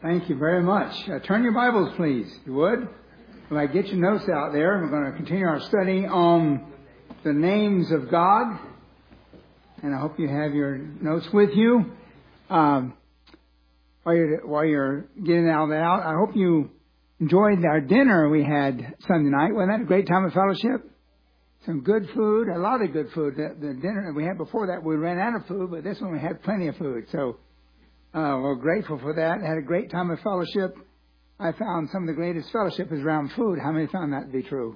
Thank you very much. Turn your Bibles, please, if you would. If I get your notes out there, we're going to continue our study on the names of God. And I hope you have your notes with you. While you're getting all that out, I hope you enjoyed our dinner we had Sunday night. Wasn't that a great time of fellowship? Some good food, a lot of good food. The dinner we had before that, we ran out of food, but this one we had plenty of food. So we're grateful for that. Had a great time of fellowship. I found some of the greatest fellowship is around food. How many found that to be true?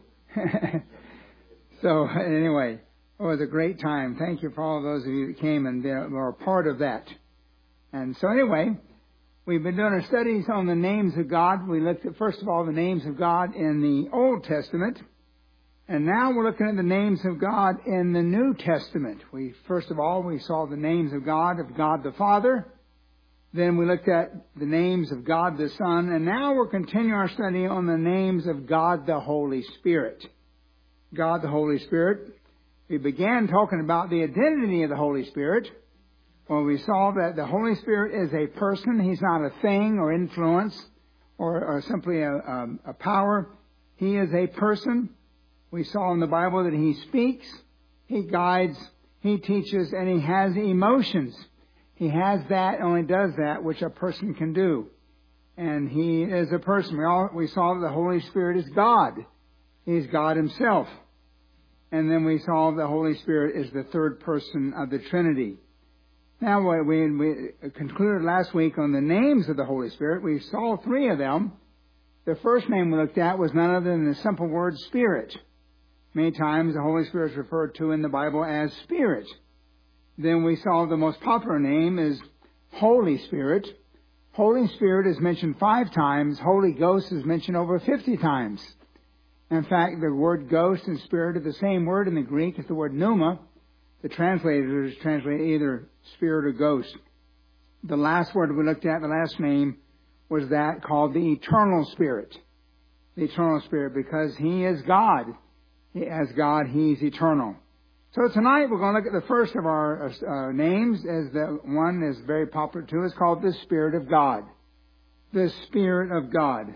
So anyway, it was a great time. Thank you for all of those of you that came and were a part of that. And so anyway, we've been doing our studies on the names of God. We looked at, first of all, the names of God in the Old Testament. And now we're looking at the names of God in the New Testament. First of all, we saw the names of God the Father. Then we looked at the names of God the Son. And now we're continuing our study on the names of God the Holy Spirit. God the Holy Spirit. We began talking about the identity of the Holy Spirit. Well, we saw that the Holy Spirit is a person. He's not a thing or influence or simply a power. He is a person. We saw in the Bible that He speaks, He guides, He teaches, and He has emotions. He has that, only does that which a person can do. And He is a person. We saw that the Holy Spirit is God. He's God Himself. And then we saw the Holy Spirit is the third person of the Trinity. Now, we concluded last week on the names of the Holy Spirit. We saw three of them. The first name we looked at was none other than the simple word Spirit. Many times the Holy Spirit is referred to in the Bible as Spirit. Then we saw the most popular name is Holy Spirit. Holy Spirit is mentioned 5 times. Holy Ghost is mentioned over 50 times. In fact, the word ghost and spirit are the same word in the Greek as the word pneuma. The translators translate either spirit or ghost. The last word we looked at, the last name, was that called the Eternal Spirit. The Eternal Spirit, because He is God. As God, He's eternal. So tonight we're going to look at the first of our names, as the one is very popular too. It's called the Spirit of God. The Spirit of God.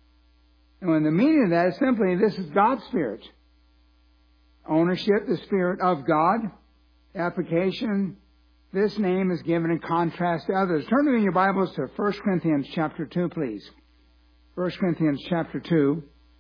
And when the meaning of that is simply, this is God's Spirit. Ownership, the Spirit of God. Application, this name is given in contrast to others. Turn to me in your Bibles to 1 Corinthians chapter 2, please. 1 Corinthians chapter 2.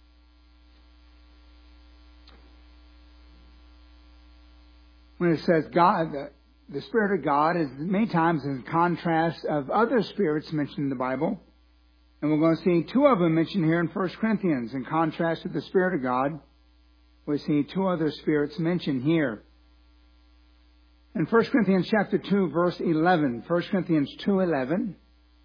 When it says God, the Spirit of God is many times in contrast of other spirits mentioned in the Bible. And we're going to see 2 of them mentioned here in 1 Corinthians. In contrast to the Spirit of God, we see 2 other spirits mentioned here. In 1 Corinthians chapter 2, verse 11, 1 Corinthians 2:11,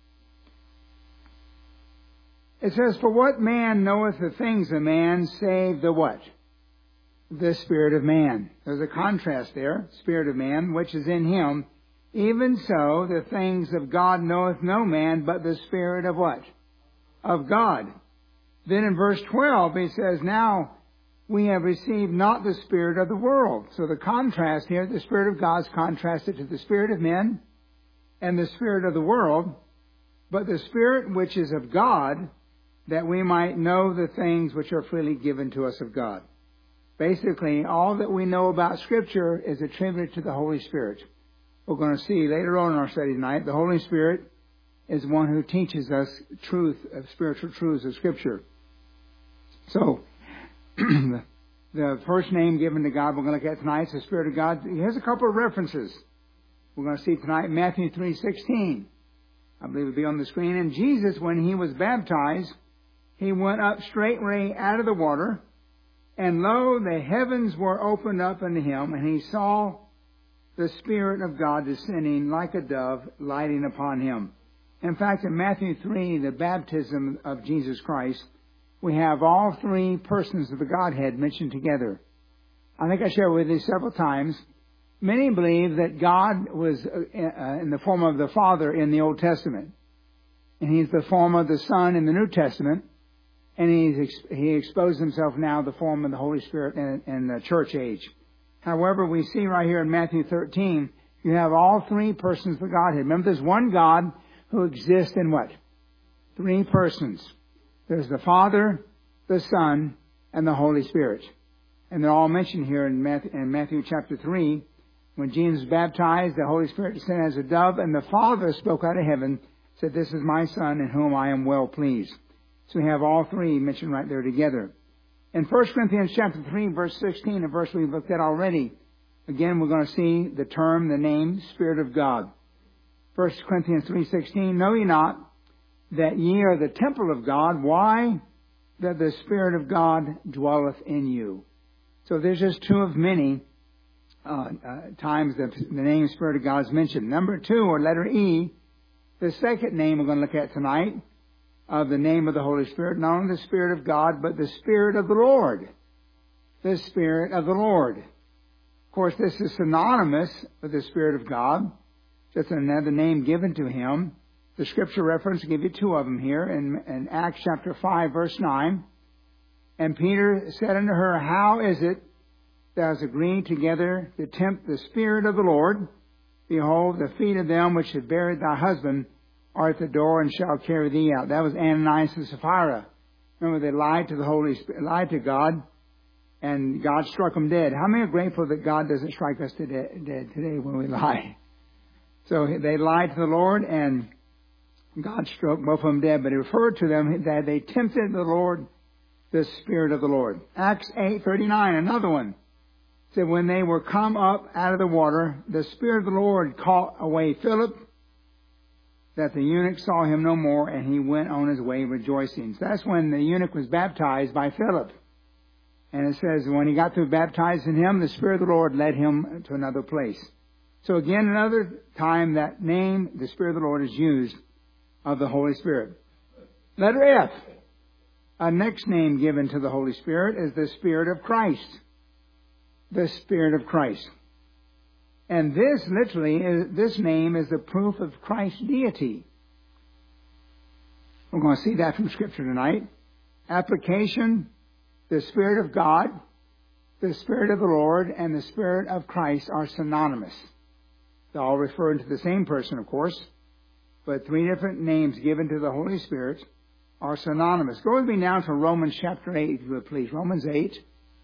it says, "For what man knoweth the things of man, save the what? The spirit of man." There's a contrast there. Spirit of man, which is in him. "Even so, the things of God knoweth no man, but the Spirit of what? Of God." Then in verse 12, he says, "Now we have received not the spirit of the world." So the contrast here, the Spirit of God is contrasted to the spirit of men and the spirit of the world, but the Spirit which is of God, that we might know the things which are freely given to us of God. Basically, all that we know about Scripture is attributed to the Holy Spirit. We're going to see later on in our study tonight, the Holy Spirit is one who teaches us truth of spiritual truths of Scripture. So, the first name given to God we're going to look at tonight is the Spirit of God. Here's a couple of references. We're going to see tonight Matthew 3:16. I believe it'll be on the screen. "And Jesus, when He was baptized, He went up straightway out of the water. And lo, the heavens were opened up unto Him, and He saw the Spirit of God descending like a dove, lighting upon Him." In fact, in Matthew 3, the baptism of Jesus Christ, we have all 3 persons of the Godhead mentioned together. I think I shared with you several times. Many believe that God was in the form of the Father in the Old Testament. And He's the form of the Son in the New Testament. And He exposed Himself now in the form of the Holy Spirit in the church age. However, we see right here in Matthew 13, you have all 3 persons of the Godhead. Remember, there's one God who exists in what? Three persons. There's the Father, the Son, and the Holy Spirit. And they're all mentioned here in Matthew chapter 3. When Jesus was baptized, the Holy Spirit descended as a dove, and the Father spoke out of heaven, said, "This is my Son in whom I am well pleased." So we have all three mentioned right there together. In 1 Corinthians chapter 3, verse 16, a verse we've looked at already, again we're going to see the term, the name, Spirit of God. 1 Corinthians 3:16, "Know ye not that ye are the temple of God? Why? That the Spirit of God dwelleth in you." So there's just two of many times the name Spirit of God is mentioned. Number two, or letter E, the second name we're going to look at tonight of the name of the Holy Spirit, not only the Spirit of God, but the Spirit of the Lord. The Spirit of the Lord. Of course, this is synonymous with the Spirit of God, just another name given to Him. The scripture reference, I'll give you two of them here in Acts chapter 5, verse 9. "And Peter said unto her, How is it thou hast agreed together to tempt the Spirit of the Lord? Behold, the feet of them which had buried thy husband are at the door and shall carry thee out." That was Ananias and Sapphira. Remember, they lied to the Holy Spirit, lied to God, and God struck them dead. How many are grateful that God doesn't strike us dead today when we lie? So they lied to the Lord, and God struck both of them dead, but He referred to them that they tempted the Lord, the Spirit of the Lord. Acts 8:39, another one. Said, "When they were come up out of the water, the Spirit of the Lord caught away Philip, that the eunuch saw him no more, and he went on his way rejoicing." So that's when the eunuch was baptized by Philip. And it says, when he got through baptizing him, the Spirit of the Lord led him to another place. So again, another time that name, the Spirit of the Lord, is used of the Holy Spirit. Letter F. A next name given to the Holy Spirit is the Spirit of Christ. The Spirit of Christ. And this literally, this name is the proof of Christ's deity. We're going to see that from Scripture tonight. Application, the Spirit of God, the Spirit of the Lord, and the Spirit of Christ are synonymous. They're all referring to the same person, of course, but three different names given to the Holy Spirit are synonymous. Go with me now to Romans chapter 8, if you would please. Romans 8.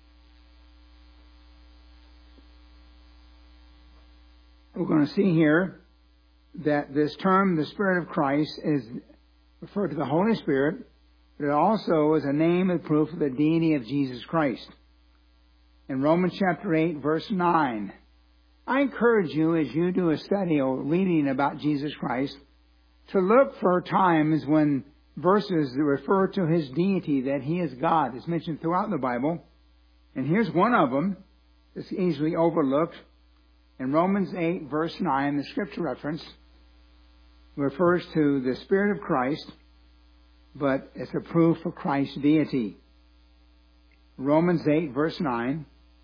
We're going to see here that this term, the Spirit of Christ, is referred to the Holy Spirit, but it also is a name and proof of the deity of Jesus Christ. In Romans chapter 8, verse 9, I encourage you, as you do a study or reading about Jesus Christ, to look for times when verses that refer to His deity, that He is God, is mentioned throughout the Bible. And here's one of them that's easily overlooked. In Romans 8, verse 9, the scripture reference refers to the Spirit of Christ, but it's a proof of Christ's deity. Romans 8, verse 9.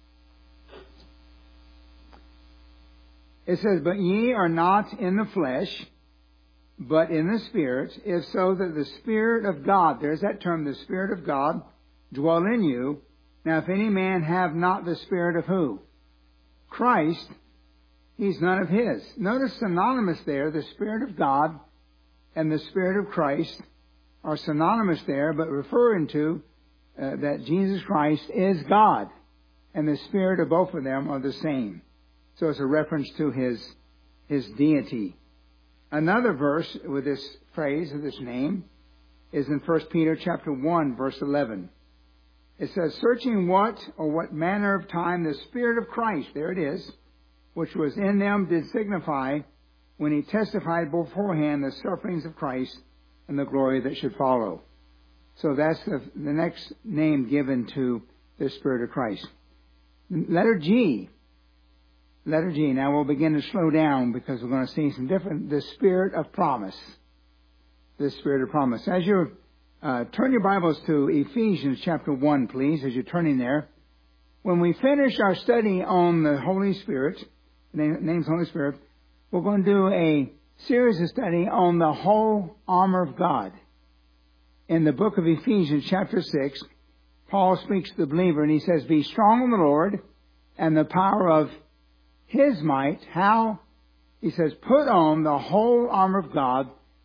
It says, "But ye are not in the flesh, but in the Spirit, if so that the Spirit of God," there's that term, the Spirit of God, "dwell in you. Now if any man have not the Spirit of" who? Christ, he's none of His. Notice synonymous there, the Spirit of God and the Spirit of Christ are synonymous there, but referring to that Jesus Christ is God, and the Spirit of both of them are the same. So it's a reference to His deity. Another verse with this phrase, of this name, is in 1 Peter chapter 1, verse 11. It says, "Searching what manner of time the Spirit of Christ," there it is, "which was in them did signify when He testified beforehand the sufferings of Christ and the glory that should follow." So that's the next name given to the Spirit of Christ. Letter G. Letter G. Now we'll begin to slow down because we're going to see some different, the Spirit of promise. The Spirit of promise. As you turn your Bibles to Ephesians chapter 1, please, as you're turning there. When we finish our study on the Holy Spirit, the name's Holy Spirit, we're going to do a series of study on the whole armor of God. In the book of Ephesians chapter 6, Paul speaks to the believer and he says, "Be strong in the Lord and the power of His might." How? He says, "Put on the whole armor of God,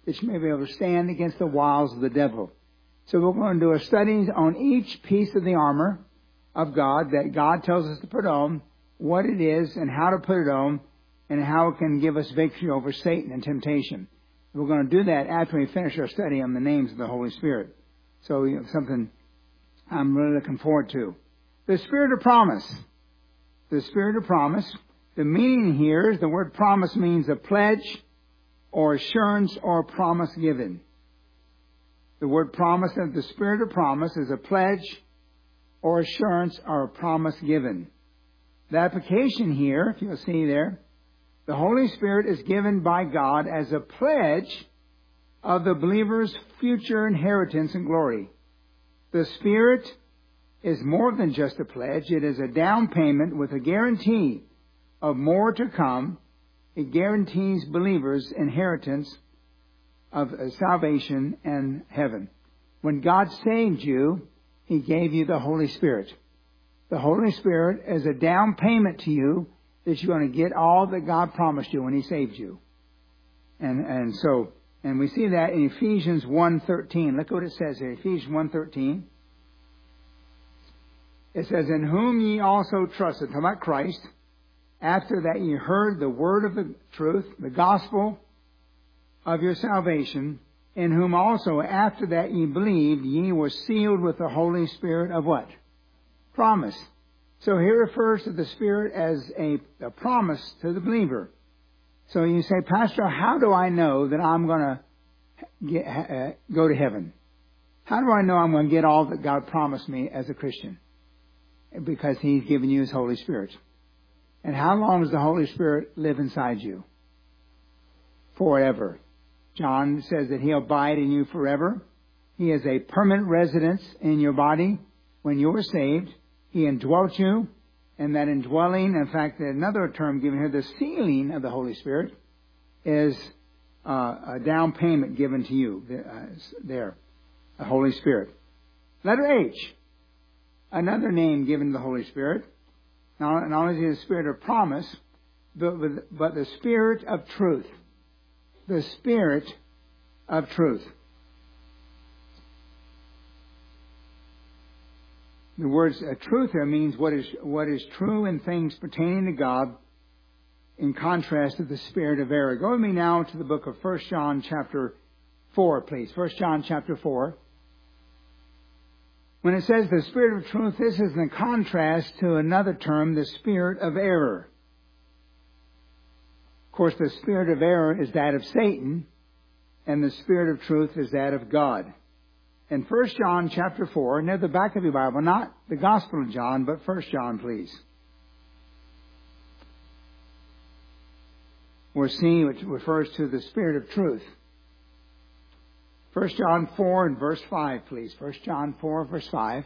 that you may be able to stand against the wiles of the devil. So we're going to do a study on each piece of the armor of God that God tells us to put on, what it is and how to put it on, and how it can give us victory over Satan and temptation. We're going to do that after we finish our study on the names of the Holy Spirit. So something I'm really looking forward to. The Spirit of promise. The Spirit of promise. The meaning here is the word promise means a pledge or assurance or promise given. The word promise of the Spirit of promise is a pledge or assurance or a promise given. The application here, if you'll see there, the Holy Spirit is given by God as a pledge of the believer's future inheritance and glory. The Spirit is more than just a pledge. It is a down payment with a guarantee of more to come. It guarantees believers' inheritance of salvation and heaven. When God saved you, He gave you the Holy Spirit. The Holy Spirit is a down payment to you that you're going to get all that God promised you when He saved you. And we see that in Ephesians 1:13. Look what it says here, Ephesians 1:13. It says, in whom ye also trusted, talking about Christ, after that ye heard the word of the truth, the gospel of your salvation, in whom also after that ye believed, ye were sealed with the Holy Spirit of what? Promise. So here refers to the Spirit as a promise to the believer. So you say, Pastor, how do I know that I'm going to go to heaven? How do I know I'm going to get all that God promised me as a Christian? Because He's given you His Holy Spirit. And how long does the Holy Spirit live inside you? Forever. John says that He'll abide in you forever. He is a permanent residence in your body when you were saved. He indwelt you, and that indwelling, in fact, another term given here, the sealing of the Holy Spirit, is a down payment given to you there, the Holy Spirit. Letter H, another name given to the Holy Spirit. Not only is the Spirit of promise, but the Spirit of truth. The Spirit of truth. The words truth here means what is true in things pertaining to God, in contrast to the spirit of error. Go with me now to the book of 1 John chapter 4, please. 1 John chapter 4. When it says the Spirit of truth, this is in contrast to another term, the spirit of error. Of course, the spirit of error is that of Satan, and the Spirit of truth is that of God. In 1 John chapter 4, near the back of your Bible, not the Gospel of John, but 1 John, please. We're seeing which refers to the Spirit of truth. 1 John 4 and verse 5, please. 1 John 4, verse 5.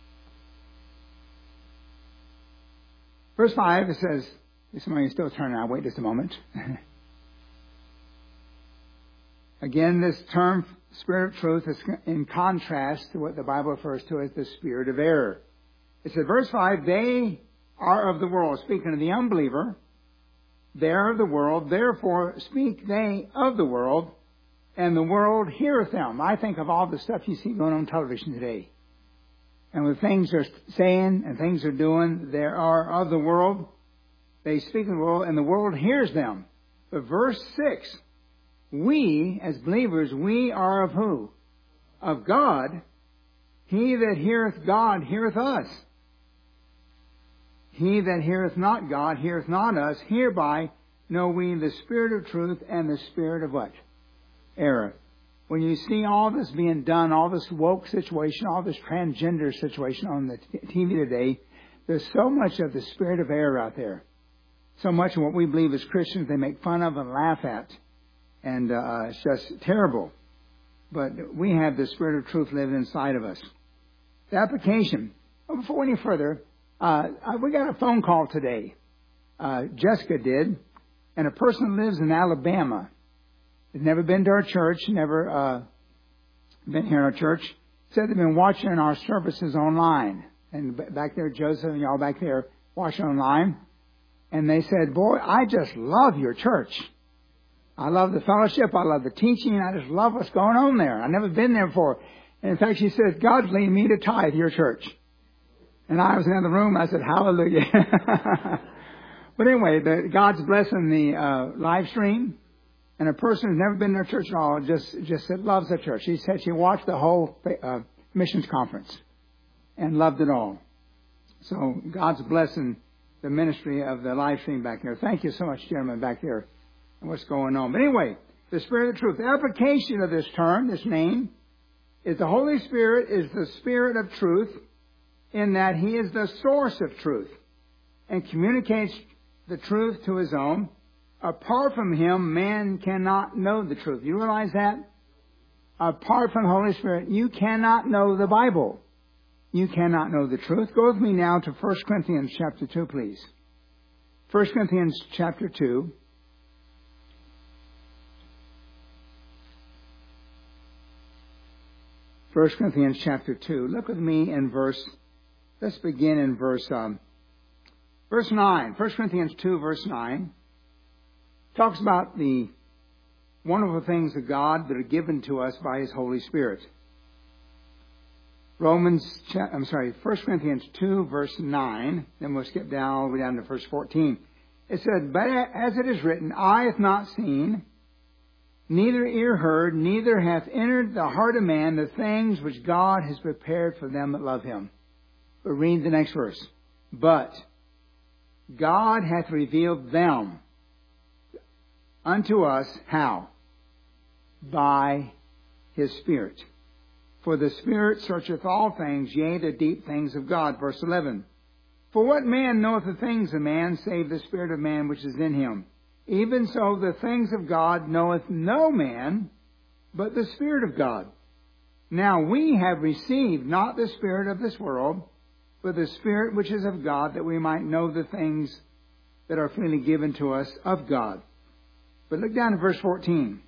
Verse 5, it says, somebody is still turning out. Wait just a moment. Again, this term, Spirit of truth, is in contrast to what the Bible refers to as the spirit of error. It says, verse 5, they are of the world. Speaking of the unbeliever, they are of the world, therefore speak they of the world, and the world heareth them. I think of all the stuff you see going on television today. And with things they're saying and things they're doing, they are of the world. They speak of the world, and the world hears them. But verse 6, we, as believers, we are of who? Of God. He that heareth God heareth us. He that heareth not God heareth not us. Hereby know we the Spirit of truth and the spirit of what? Error. When you see all this being done, all this woke situation, all this transgender situation on the TV today, there's so much of the spirit of error out there. So much of what we believe as Christians they make fun of and laugh at. And it's just terrible. But we have the Spirit of truth living inside of us. The application. Before any further, we got a phone call today. Jessica did. And a person lives in Alabama. Has never been to our church, never been here in our church. Said they've been watching our services online. And back there, Joseph and y'all back there watching online. And they said, boy, I just love your church. I love the fellowship. I love the teaching. I just love what's going on there. I've never been there before. And in fact, she said, God's leading me to tithe your church. And I was in the room. I said, hallelujah. But anyway, God's blessing the live stream. And a person who's never been in their church at all just said, loves the church. She said she watched the whole missions conference and loved it all. So God's blessing the ministry of the live stream back there. Thank you so much, gentlemen, back there, and what's going on. But anyway, the Spirit of truth. The application of this term, this name, is the Holy Spirit is the Spirit of truth in that He is the source of truth and communicates the truth to His own. Apart from Him, man cannot know the truth. You realize that? Apart from the Holy Spirit, you cannot know the Bible. You cannot know the truth. Go with me now to 1 Corinthians chapter 2, please. 1 Corinthians chapter 2. First Corinthians chapter 2. Look with me in let's begin in verse 9. 1 Corinthians 2, verse 9. Talks about the wonderful things of God that are given to us by His Holy Spirit. 1 Corinthians 2, verse 9. Then we'll skip down all the way down to verse 14. It said, but as it is written, eye hath not seen, neither ear heard, neither hath entered the heart of man the things which God has prepared for them that love Him. But read the next verse. But God hath revealed them unto us, how? By His Spirit. For the Spirit searcheth all things, yea, the deep things of God. Verse 11. For what man knoweth the things of man, save the Spirit of man which is in him? Even so the things of God knoweth no man, but the Spirit of God. Now we have received not the spirit of this world, but the Spirit which is of God, that we might know the things that are freely given to us of God. But look down to verse 14.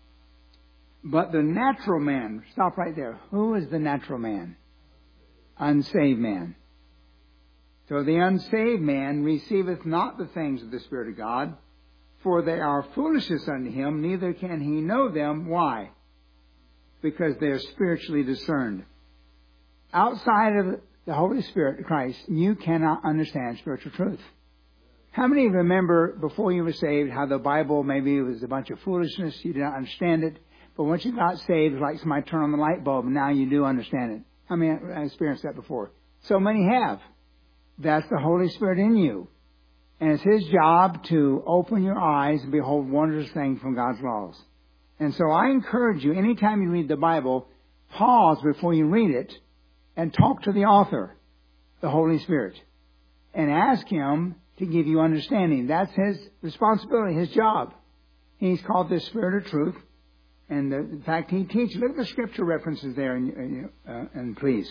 But the natural man, stop right there. Who is the natural man? Unsaved man. So the unsaved man receiveth not the things of the Spirit of God, for they are foolishness unto him, neither can he know them. Why? Because they are spiritually discerned. Outside of the Holy Spirit, Christ, you cannot understand spiritual truth. How many remember before you were saved how the Bible maybe was a bunch of foolishness, you did not understand it, but once you got saved, it's like somebody turned on the light bulb, and now you do understand it. How many have experienced that before? So many have. That's the Holy Spirit in you. And it's His job to open your eyes and behold wondrous things from God's laws. And so I encourage you, anytime you read the Bible, pause before you read it and talk to the author, the Holy Spirit, and ask Him to give you understanding. That's His responsibility, His job. He's called the Spirit of truth. And in fact, He teaches. Look at the scripture references there, and please.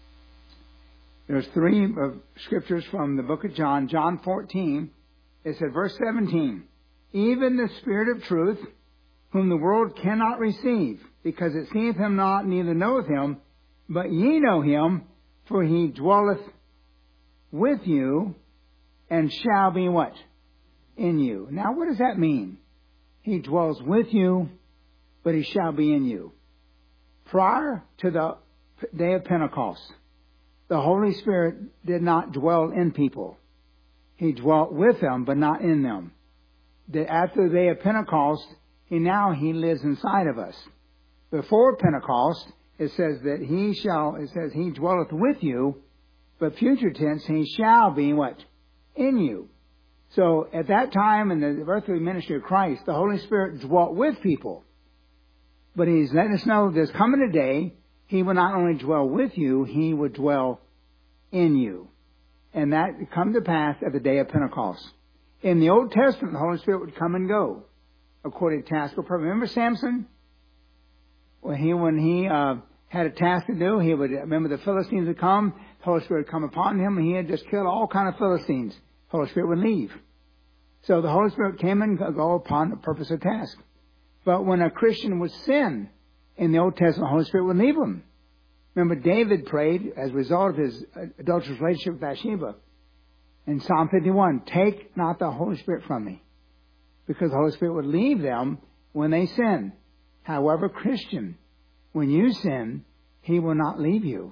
There's 3 scriptures from the book of John. John 14, it said, verse 17, even the Spirit of truth, whom the world cannot receive, because it seeth Him not, neither knoweth Him, but ye know Him, for He dwelleth with you, and shall be what? In you. Now, what does that mean? He dwells with you, but He shall be in you. Prior to the day of Pentecost, the Holy Spirit did not dwell in people. He dwelt with them, but not in them. After the day of Pentecost, He lives inside of us. Before Pentecost, it says that He dwelleth with you, but future tense, He shall be what? In you. So at that time in the earthly ministry of Christ, the Holy Spirit dwelt with people. But He's letting us know there's coming a day He will not only dwell with you, He will dwell in you. And that come to pass at the day of Pentecost. In the Old Testament, the Holy Spirit would come and go according to task or purpose. Remember Samson? When he had a task to do, he would remember the Philistines would come, the Holy Spirit would come upon him, and he had just killed all kind of Philistines. The Holy Spirit would leave. So the Holy Spirit came and go upon the purpose of task. But when a Christian would sin in the Old Testament, the Holy Spirit would leave him. Remember, David prayed as a result of his adulterous relationship with Bathsheba. In Psalm 51, take not the Holy Spirit from me. Because the Holy Spirit would leave them when they sin. However, Christian, when you sin, He will not leave you.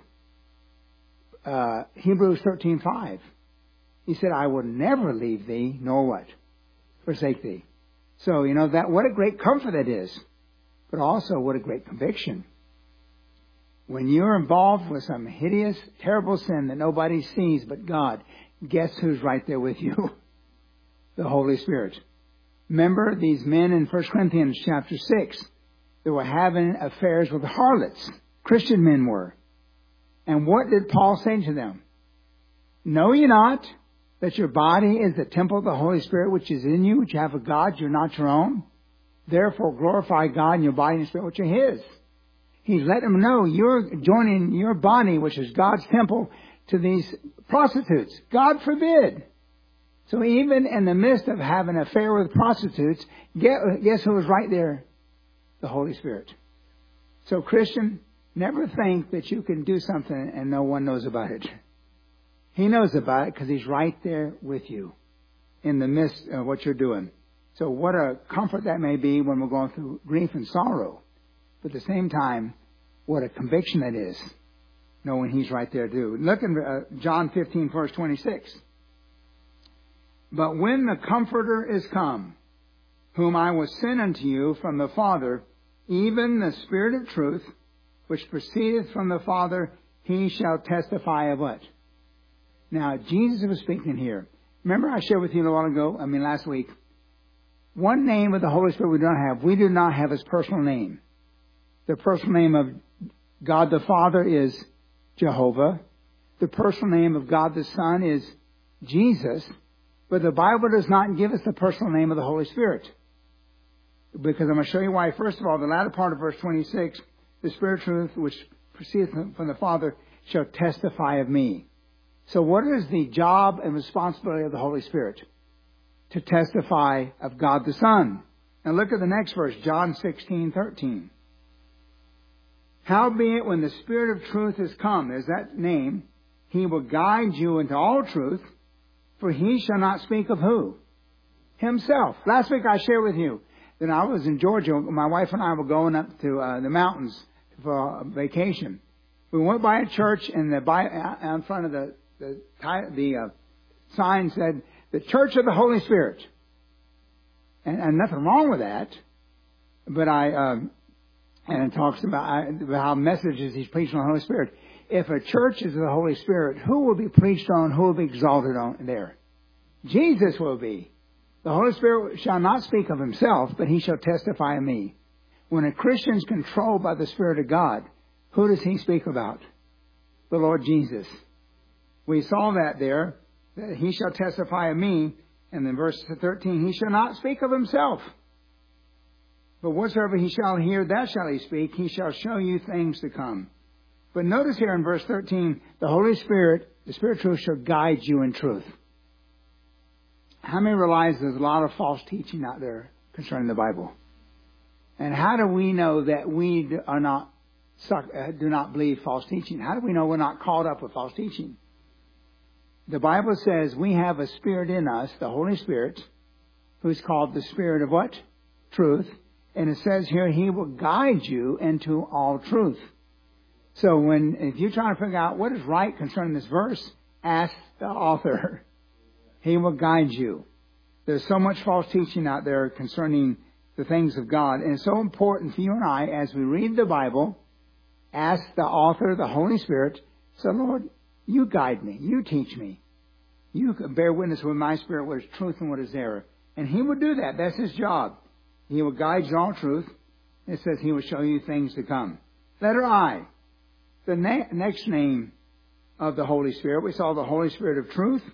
Hebrews 13:5. He said, I will never leave thee, nor what? Forsake thee. So, that what a great comfort that is. But also what a great conviction. When you're involved with some hideous, terrible sin that nobody sees but God, guess who's right there with you? The Holy Spirit. Remember these men in 1 Corinthians chapter 6 that were having affairs with harlots. Christian men were. And what did Paul say to them? Know ye not that your body is the temple of the Holy Spirit which is in you, which you have of God, you're not your own? Therefore glorify God in your body and spirit which are His. He's letting them know you're joining your body, which is God's temple, to these prostitutes. God forbid. So even in the midst of having an affair with prostitutes, guess who was right there? The Holy Spirit. So Christian, never think that you can do something and no one knows about it. He knows about it because He's right there with you in the midst of what you're doing. So what a comfort that may be when we're going through grief and sorrow. But at the same time, what a conviction that is, knowing He's right there too. Look in John 15, verse 26. But when the Comforter is come, whom I will send unto you from the Father, even the Spirit of truth, which proceedeth from the Father, He shall testify of what? Now, Jesus was speaking here. Remember I shared with you last week, one name of the Holy Spirit we don't have. We do not have His personal name. The personal name of God the Father is Jehovah. The personal name of God the Son is Jesus. But the Bible does not give us the personal name of the Holy Spirit. Because I'm going to show you why. First of all, the latter part of verse 26, the Spirit of truth which proceedeth from the Father shall testify of me. So what is the job and responsibility of the Holy Spirit? To testify of God the Son. Now look at the next verse, John 16:13. Howbeit when the Spirit of truth is come, there's that name, He will guide you into all truth, for He shall not speak of who? Himself. Last week I shared with you that I was in Georgia. My wife and I were going up to the mountains for a vacation. We went by a church, and in front of the sign said, the Church of the Holy Spirit. And nothing wrong with that. But and it talks about how messages He's preaching on the Holy Spirit. If a church is the Holy Spirit, who will be preached on, who will be exalted on there? Jesus will be. The Holy Spirit shall not speak of Himself, but He shall testify of me. When a Christian is controlled by the Spirit of God, who does He speak about? The Lord Jesus. We saw that there, that He shall testify of me. And then verse 13, He shall not speak of Himself. But whatsoever He shall hear, that shall He speak. He shall show you things to come. But notice here in verse 13, the Holy Spirit, the Spirit of truth, shall guide you in truth. How many realize there's a lot of false teaching out there concerning the Bible? And how do we know that we do not believe false teaching? How do we know we're not caught up with false teaching? The Bible says we have a Spirit in us, the Holy Spirit, who's called the Spirit of what? Truth. And it says here, He will guide you into all truth. So if you're trying to figure out what is right concerning this verse, ask the author. He will guide you. There's so much false teaching out there concerning the things of God. And it's so important for you and I, as we read the Bible, ask the author, the Holy Spirit, say, Lord, You guide me. You teach me. You bear witness with my spirit what is truth and what is error. And He will do that. That's His job. He will guide you in all truth. It says He will show you things to come. Letter I. The next name of the Holy Spirit. We saw the Holy Spirit of truth.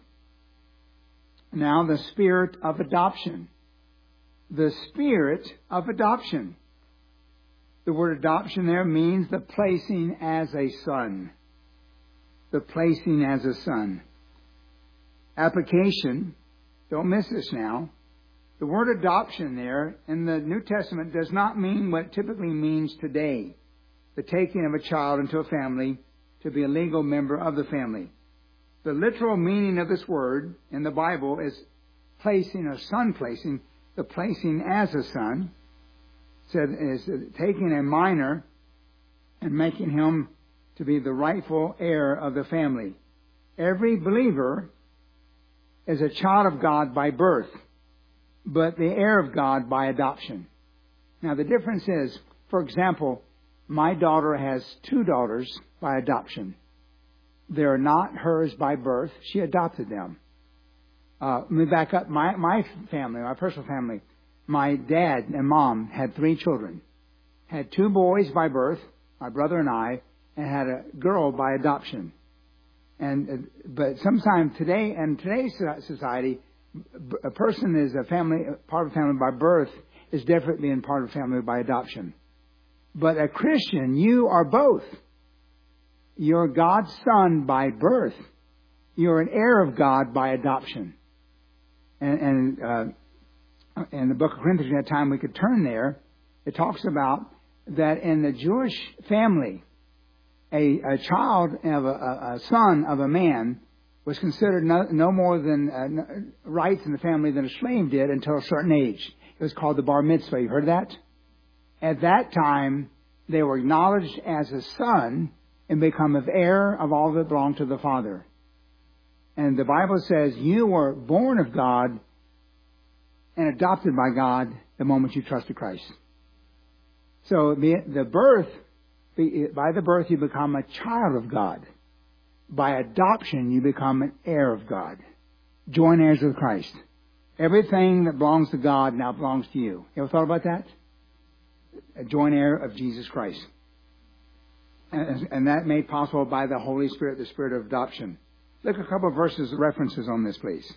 Now the Spirit of adoption. The Spirit of adoption. The word adoption there means the placing as a son. The placing as a son. Application. Don't miss this now. The word adoption there in the New Testament does not mean what it typically means today. The taking of a child into a family to be a legal member of the family. The literal meaning of this word in the Bible is placing or son placing, the placing as a son. said is taking a minor and making him to be the rightful heir of the family. Every believer is a child of God by birth, but the heir of God by adoption. Now the difference is, for example, my daughter has 2 daughters by adoption. They're not hers by birth. She adopted them. Let me back up. My family, my personal family, my dad and mom had 3 children. Had 2 boys by birth, my brother and I, and had a girl by adoption. But sometime today, in today's society, a person is a family, part of a family by birth is different than part of a family by adoption. But a Christian, you are both. You're God's son by birth. You're an heir of God by adoption. And in the book of Corinthians, at that time we could turn there, it talks about that in the Jewish family, a child of a son of a man was considered no more than rights in the family than a slave did until a certain age. It was called the bar mitzvah. You heard that? At that time, they were acknowledged as a son and become an heir of all that belonged to the father. And the Bible says you were born of God and adopted by God the moment you trusted Christ. So the birth, by the birth you become a child of God. By adoption you become an heir of God. Joint heirs with Christ. Everything that belongs to God now belongs to you. You ever thought about that? A joint heir of Jesus Christ. And that made possible by the Holy Spirit, the Spirit of adoption. Look at a couple of verses, references on this, please.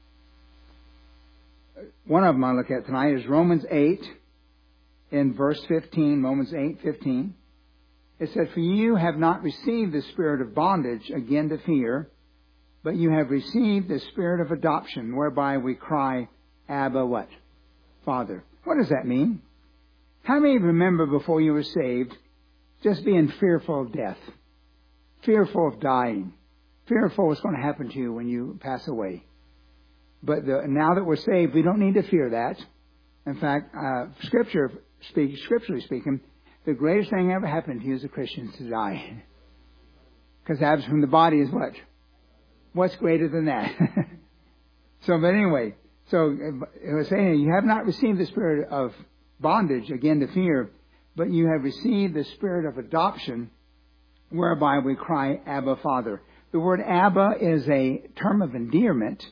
One of them I look at tonight is Romans 8 in verse 15, Romans 8:15. It said, "For you have not received the spirit of bondage again to fear, but you have received the spirit of adoption, whereby we cry, Abba, what? Father." What does that mean? How many remember before you were saved just being fearful of death, fearful of dying, fearful what's going to happen to you when you pass away? But now that we're saved, we don't need to fear that. In fact, scripturally speaking, the greatest thing ever happened to you as a Christian is to die. Because absence from the body is what? What's greater than that? But anyway, so it was saying you have not received the spirit of bondage, again to fear, but you have received the spirit of adoption, whereby we cry, Abba, Father. The word Abba is a term of endearment.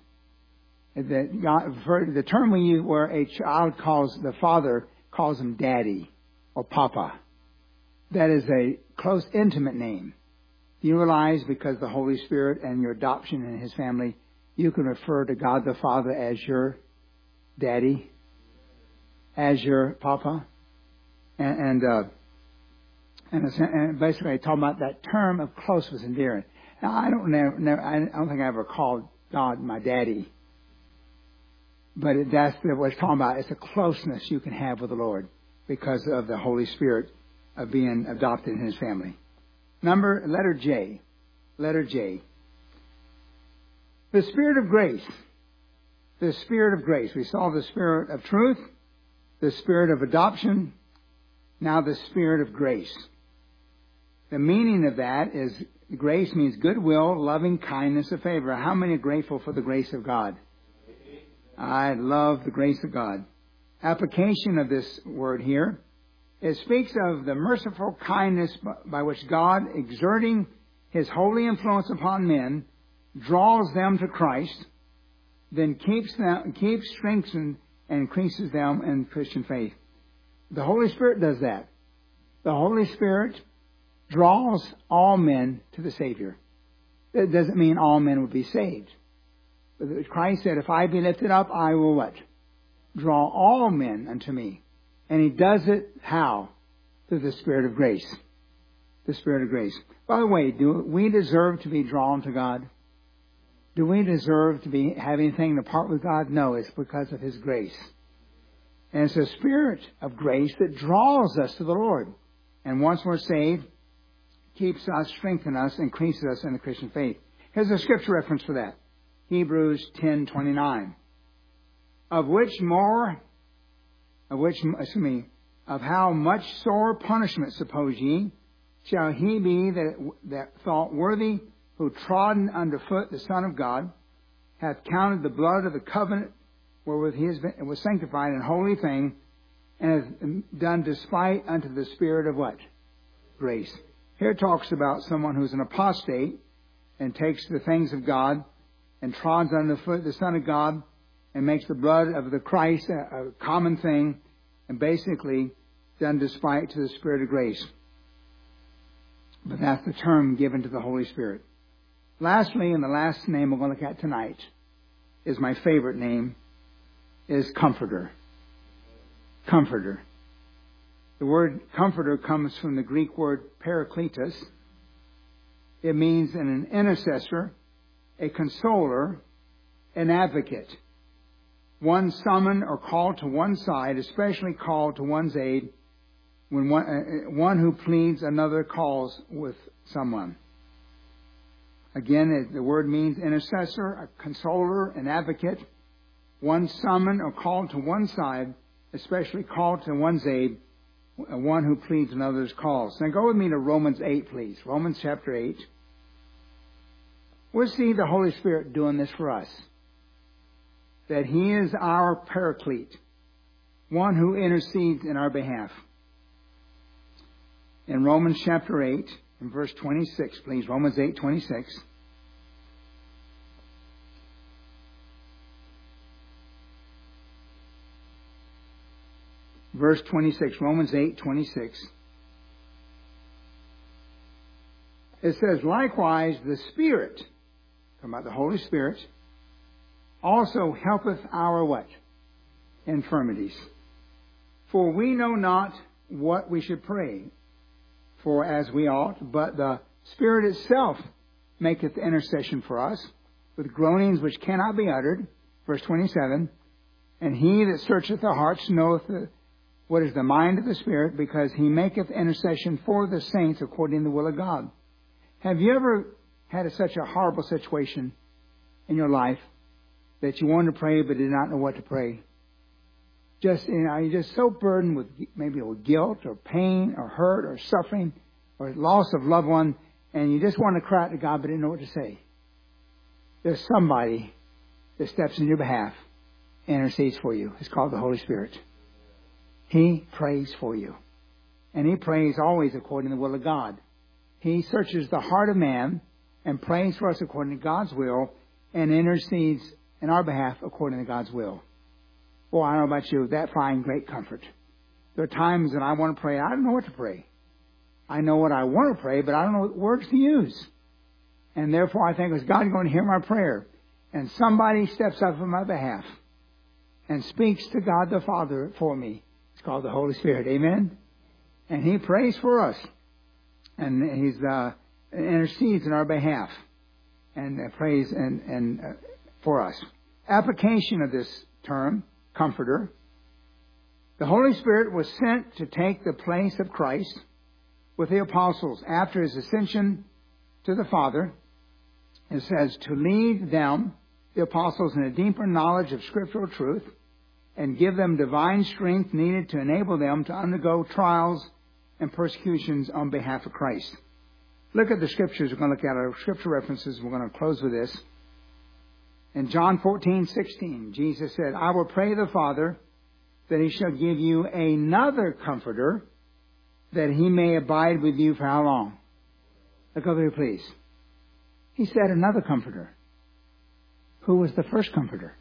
The term we use where a child calls the father, calls him daddy or papa. That is a close, intimate name. You realize because the Holy Spirit and your adoption in His family, you can refer to God the Father as your daddy, as your papa, and basically talking about that term of closeness and endearing. Now I don't think I ever called God my daddy, but that's what it's talking about. It's a closeness you can have with the Lord because of the Holy Spirit of being adopted in His family. Letter J. Letter J. The Spirit of grace. The Spirit of grace. We saw the Spirit of truth, the Spirit of adoption, now the Spirit of grace. The meaning of that is grace means goodwill, loving kindness, or favor. How many are grateful for the grace of God? I love the grace of God. Application of this word here. It speaks of the merciful kindness by which God, exerting His holy influence upon men, draws them to Christ, then keeps, strengthens, and increases them in Christian faith. The Holy Spirit does that. The Holy Spirit draws all men to the Savior. It doesn't mean all men will be saved. But Christ said, if I be lifted up, I will what? Draw all men unto me. And He does it how? Through the Spirit of grace. The Spirit of grace. By the way, do we deserve to be drawn to God? Do we deserve to have anything to part with God? No, it's because of His grace. And it's the Spirit of grace that draws us to the Lord. And once we're saved, keeps us, strengthens us, increases us in the Christian faith. Here's a scripture reference for that. Hebrews 10:29. Of how much sore punishment, suppose ye, shall he be that thought worthy, who trodden under foot the Son of God, hath counted the blood of the covenant wherewith he was sanctified in holy thing, and hath done despite unto the Spirit of what? Grace. Here it talks about someone who's an apostate and takes the things of God and trods under the foot the Son of God and makes the blood of the Christ a common thing, and basically done despite to the Spirit of grace. But that's the term given to the Holy Spirit. Lastly, and the last name we're going to look at tonight is my favorite name, is Comforter. Comforter. The word comforter comes from the Greek word parakletos. It means an intercessor, a consoler, an advocate. One summoned or called to one side, especially called to one's aid, when one who pleads another calls with someone. Again, the word means intercessor, a consoler, an advocate. One summoned or called to one side, especially called to one's aid, one who pleads another's calls. Now go with me to Romans 8, please. Romans chapter 8. We'll see the Holy Spirit doing this for us. That He is our paraclete, one who intercedes in our behalf. In Romans chapter 8, in verse 26, please. Romans 8, 26. Verse 26, Romans 8, 26. It says, likewise the Spirit, talking about the Holy Spirit, also helpeth our what? Infirmities. For we know not what we should pray for as we ought, but the Spirit itself maketh intercession for us with groanings which cannot be uttered. Verse 27, and He that searcheth the hearts knoweth what is the mind of the Spirit, because He maketh intercession for the saints according to the will of God. Have you ever had such a horrible situation in your life that you wanted to pray but did not know what to pray? You're just so burdened with maybe with guilt or pain or hurt or suffering or loss of loved one, and you just want to cry out to God but didn't know what to say. There's somebody that steps in your behalf and intercedes for you. It's called the Holy Spirit. He prays for you. And He prays always according to the will of God. He searches the heart of man and prays for us according to God's will and intercedes in our behalf according to God's will. Boy, I don't know about you, that find great comfort. There are times that I want to pray, I don't know what to pray. I know what I want to pray, but I don't know what words to use. And therefore I think, is God going to hear my prayer? And somebody steps up on my behalf and speaks to God the Father for me. It's called the Holy Spirit. Amen? And He prays for us. And He intercedes in our behalf. And prays for us. Application of this term, Comforter. The Holy Spirit was sent to take the place of Christ with the apostles after His ascension to the Father. It says to lead them, the apostles, in a deeper knowledge of scriptural truth and give them divine strength needed to enable them to undergo trials and persecutions on behalf of Christ. Look at the scriptures. We're going to look at our scripture references. We're going to close with this. In John 14:16, Jesus said, I will pray the Father that He shall give you another Comforter, that He may abide with you for how long? Look over here, please. He said another Comforter. Who was the first Comforter?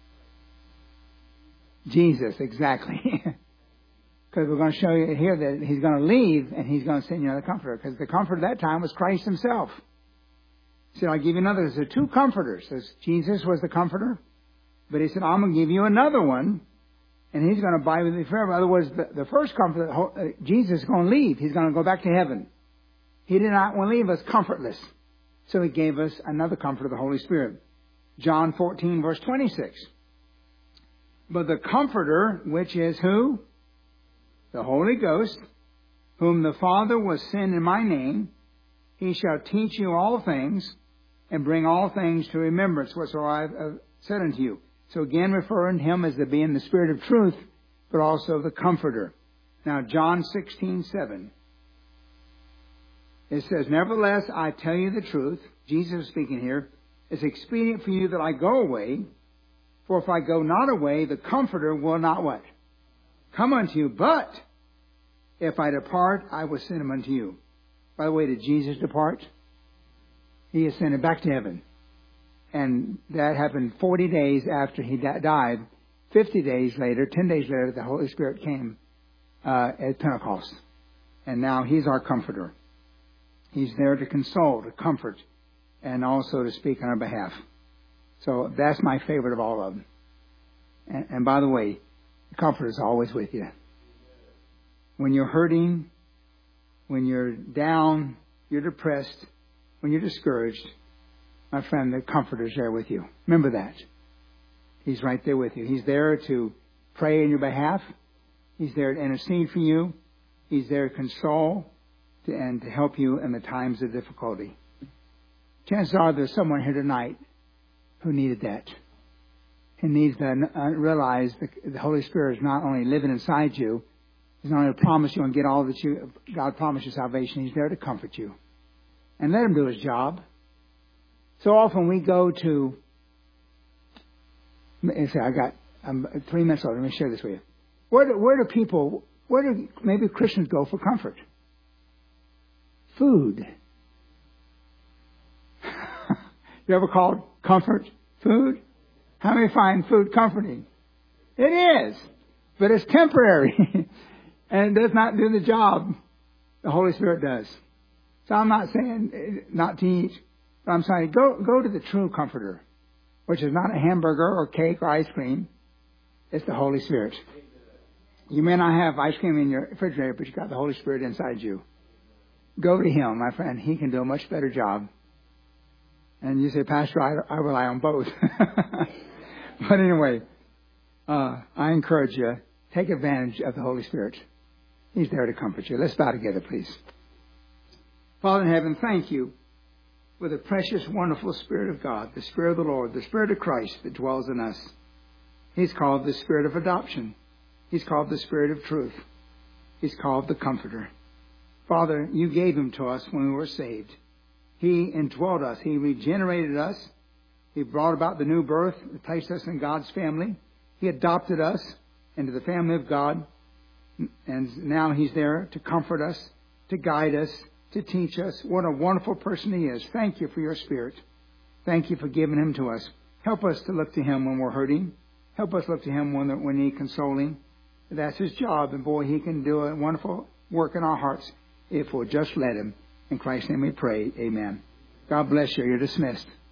Jesus, exactly. Because we're going to show you here that He's going to leave and He's going to send you another Comforter. Because the Comforter at that time was Christ Himself. He said, I'll give you another. There's two Comforters. Jesus was the Comforter. But He said, I'm going to give you another one. And He's going to abide with you forever. In other words, the first Comforter, Jesus is going to leave. He's going to go back to heaven. He did not want to leave us comfortless. So He gave us another Comforter, the Holy Spirit. John 14, verse 26. But the Comforter, which is who? The Holy Ghost, whom the Father will send in my name, He shall teach you all things and bring all things to remembrance whatsoever I have said unto you. So again, referring to Him as being the Spirit of truth, but also the Comforter. Now, John 16:7. It says, "Nevertheless, I tell you the truth," Jesus is speaking here, "it's expedient for you that I go away. For if I go not away, the Comforter will not" what? "Come unto you. But if I depart, I will send him unto you." By the way, did Jesus depart? He ascended back to heaven. And that happened 40 days after he died. 50 days later, 10 days later, the Holy Spirit came at Pentecost. And now He's our Comforter. He's there to console, to comfort, and also to speak on our behalf. So that's my favorite of all of them. And by the way, the Comforter is always with you. When you're hurting, when you're down, you're depressed, when you're discouraged, my friend, the Comforter is there with you. Remember that. He's right there with you. He's there to pray on your behalf. He's there to intercede for you. He's there to console and to help you in the times of difficulty. Chances are there's someone here tonight who needed that. Who needs to realize that the Holy Spirit is not only living inside you, He's not only promised you and get all that God promised you salvation. He's there to comfort you. And let Him do His job. So often we go to, I'm 3 minutes old. Let me share this with you. Where do maybe Christians go for comfort? Food. You ever called comfort food? How many find food comforting? It is. But it's temporary. And it does not do the job the Holy Spirit does. So I'm not saying not to eat. But I'm saying go to the true Comforter, which is not a hamburger or cake or ice cream. It's the Holy Spirit. You may not have ice cream in your refrigerator, but you got the Holy Spirit inside you. Go to Him, my friend. He can do a much better job. And you say, "Pastor, I rely on both." But anyway, I encourage you, take advantage of the Holy Spirit. He's there to comfort you. Let's bow together, please. Father in heaven, thank you for the precious, wonderful Spirit of God, the Spirit of the Lord, the Spirit of Christ that dwells in us. He's called the Spirit of adoption. He's called the Spirit of truth. He's called the Comforter. Father, you gave Him to us when we were saved. He indwelt us. He regenerated us. He brought about the new birth, placed us in God's family. He adopted us into the family of God. And now He's there to comfort us, to guide us, to teach us. What a wonderful person He is. Thank you for your Spirit. Thank you for giving Him to us. Help us to look to Him when we're hurting. Help us look to Him when we need consoling. That's His job. And boy, He can do a wonderful work in our hearts if we'll just let Him. In Christ's name we pray. Amen. God bless you. You're dismissed.